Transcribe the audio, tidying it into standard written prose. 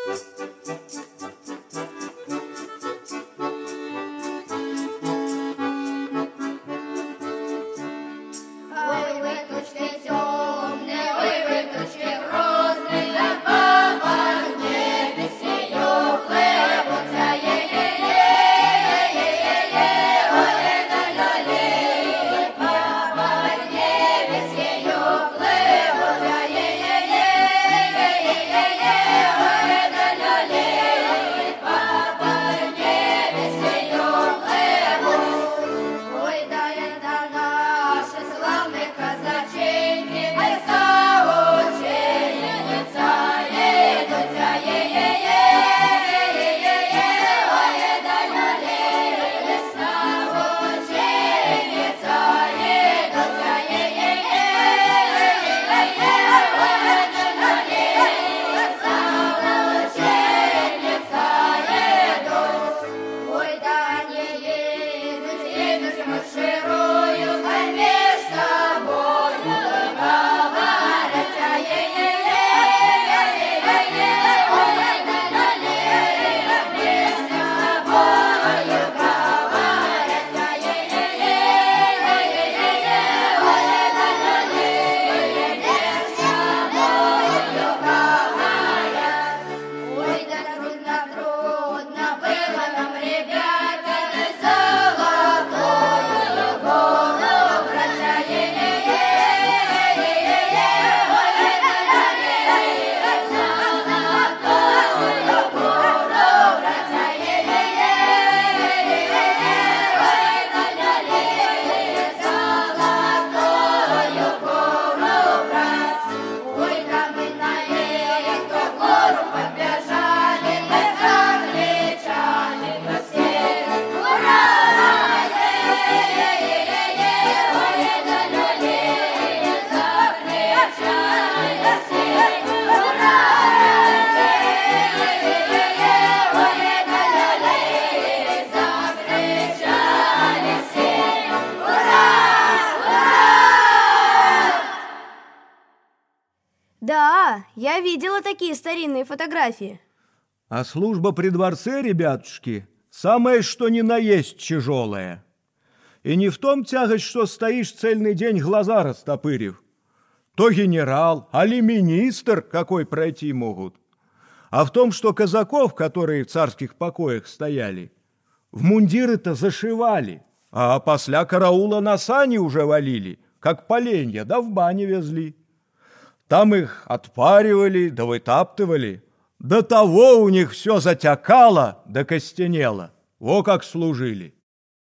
Да, я видела такие старинные фотографии. А служба при дворце, ребятушки, самое что ни на есть тяжелая. И не в том тягость, что стоишь цельный день глаза растопырив. То генерал, али министр какой пройти могут. А в том, что казаков, которые в царских покоях стояли, в мундиры-то зашивали, а после караула на сани уже валили, как поленья, да в бане везли. Там их отпаривали, да вытаптывали. До того у них все затякало, да костенело. Во как служили.